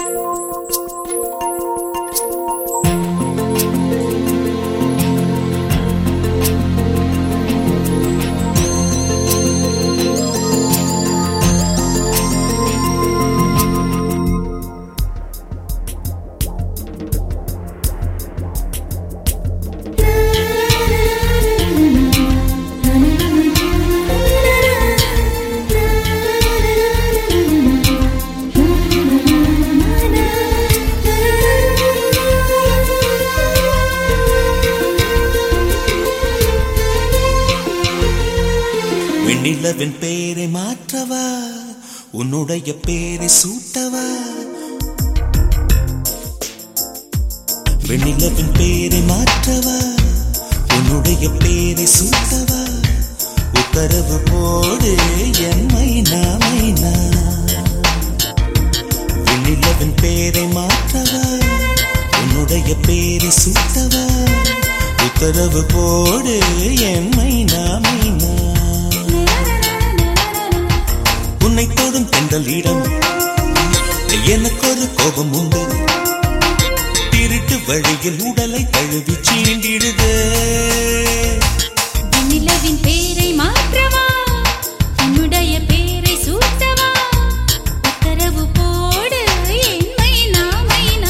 வெண்ணிலவின் பேரை மாற்றவா, உன்னுடைய பேரை சூட்டவா? வெண்ணிலவின் பேரை மாற்றவா, உன்னுடைய பேரை சூட்டவா? உத்தரவு போடு என் மைனா மைனா. வெண்ணிலவின் பேரை மாற்றவா, உன்னுடைய பேரை சூட்டவா? உத்தரவு போடு என் மைனா மைனா. உன்னை தொடும் தென்றலிடம் எனக்கு ஒரு கோபம் உண்டு. திருட்டு வழியில் உடலை தழுவி சீண்டிடுது. வெண்ணிலவின் பேரை மாற்றவா, உன்னுடைய பேரை சூட்டவா? உத்தரவு போடு என் மைனா மைனா.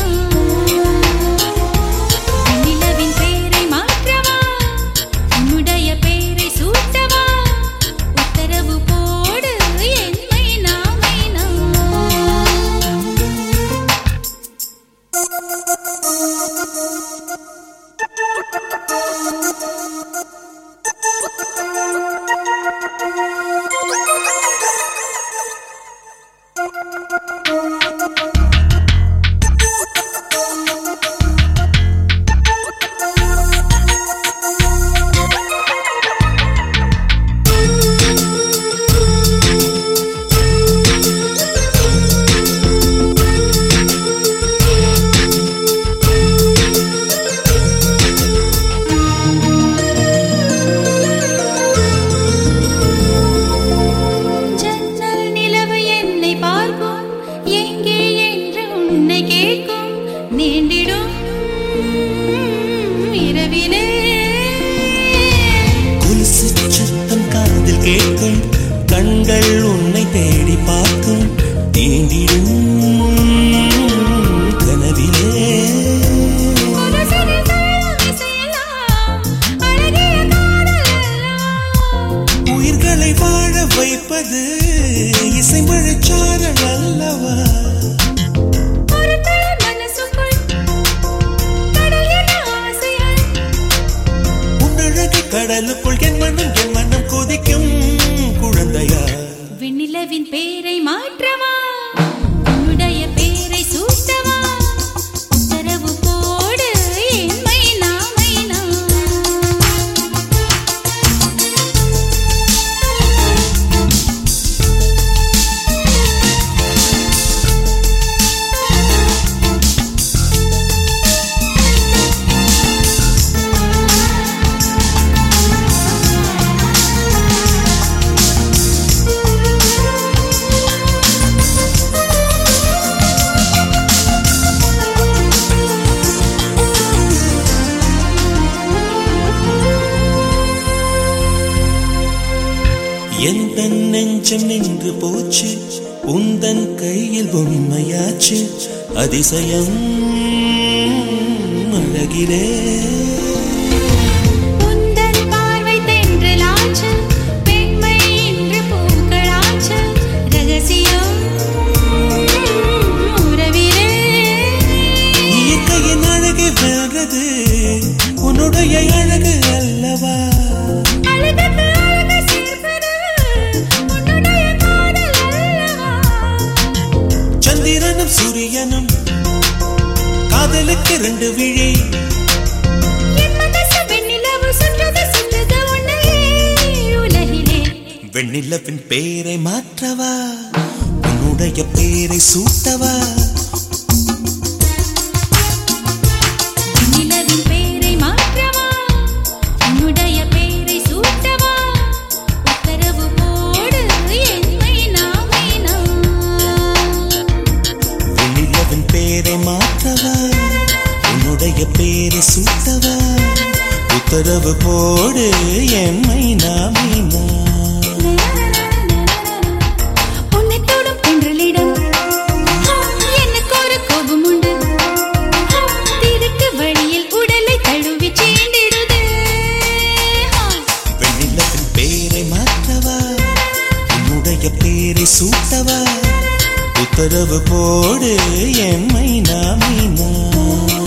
வெண்ணிலவின் பேரை மாற்றவா, உன்னுடைய பேரை சூட்டவா? உத்தரவு போடு என் மைனா மைனா. கேட்கும் கண்கள் உன்னை தேடி பார்க்கும். தீண்டிடும் கனவிலே உயிர்களை வாழ வைப்பது இசைமழைச்சாரல் அல்லவா? உன்னழகு கடலுக்குள் என் மனம் கொதிக்கும் குழந்தையா. வெண்ணிலவின் பேரை மாற்றவா, உன்னுடைய பேரை சூட்டவா? உத்தரவு போடு என் மைனா மைனா. எந்த நெஞ்சம் நின்று போச்சு, உந்தன் கையில் பொம்மையாச்சு. அதிசயம் அழகிலே உந்தன் பார்வை தென்றலாச்சு, பெண்மை இன்று பூக்களாச்சு. ரகசியம் உறவிலே இயற்கையின் அழகு வெல்றது, உன்னுடைய அழகு அல்லவா? சந்திரனும் சூரியனும் காதலுக்கு ரெண்டு விழி. வெண்ணிலவின் பேரை மாற்றவா, உன்னுடைய பேரை சூட்டவா? வெண்ணிலவின் பேரை மாற்றவா, உன்னுடைய பேரை சூட்டவா? உத்தரவு போடு என் மைனா மைனா. வெண்ணிலவின் பேரை மாற்றவா உன்னுடைய பேரை சூட்டவா உத்தரவு போடு என் மைனா மீனா உன்னை தொடும் தென்றலிடம் எனக்கு ஒரு கோபம் உண்டு திருட்டு வழியில் உடலை தழுவி சீண்டிடுது வெண்ணிலவின் பேரை மாற்றவா உன்னுடைய பேரை சூட்டவா உத்தரவு போடு என் மைனா மீனா